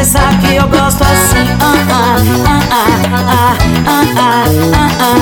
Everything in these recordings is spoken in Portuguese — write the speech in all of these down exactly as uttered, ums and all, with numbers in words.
sabe que eu gosto assim. Ah, ah, ah, ah, ah, ah, ah, ah, ah,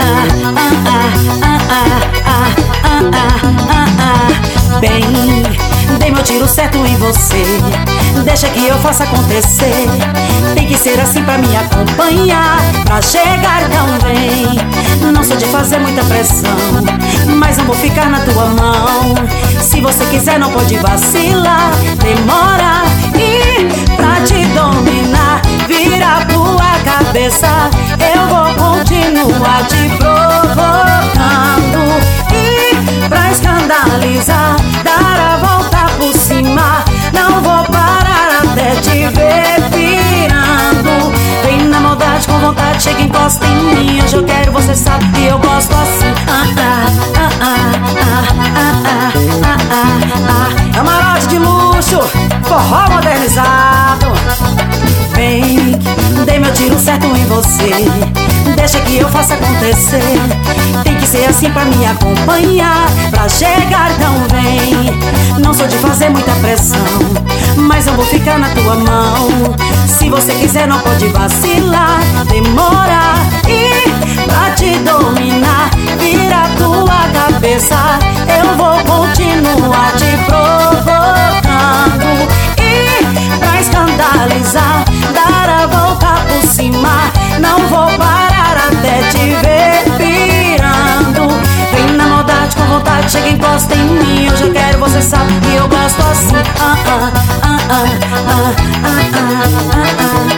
ah, ah, ah. Bem, dei meu tiro certo em você. Deixa que eu faça acontecer. Tem que ser assim pra me acompanhar, pra chegar tão bem. Não sou de fazer muita pressão, mas não vou ficar na tua mão. Se você quiser não pode vacilar. Demora e pra te dominar, vira tua cabeça. Eu vou continuar te provocando. E pra escandalizar, dar a volta por cima. Não vou parar até te ver pirando. Vem na maldade com vontade, chega e encosta em mim. Hoje eu quero, você sabe que eu gosto assim. Ah, ah, ah, ah, ah, ah, ah, ah, ah, ah. Camarote de luxo, forró modernizado. Vem, dei meu tiro certo em você. Deixa que eu faça acontecer. Tem que ser assim pra me acompanhar, pra chegar tão bem. Não sou de fazer muita pressão, mas eu vou ficar na tua mão. Se você quiser não pode vacilar. Demora e pra te dominar, vira tua cabeça. Eu vou continuar te provocando. E pra escandalizar, dar a volta por cima. Não vou parar até te ver pirando. Vem na maldade com vontade, chega e encosta em mim. Hoje eu quero, você sabe que eu gosto assim. Ah, ah, ah, ah, ah, ah, ah, ah,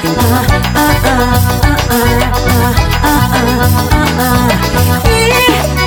ah, ah, ah, ah, ah.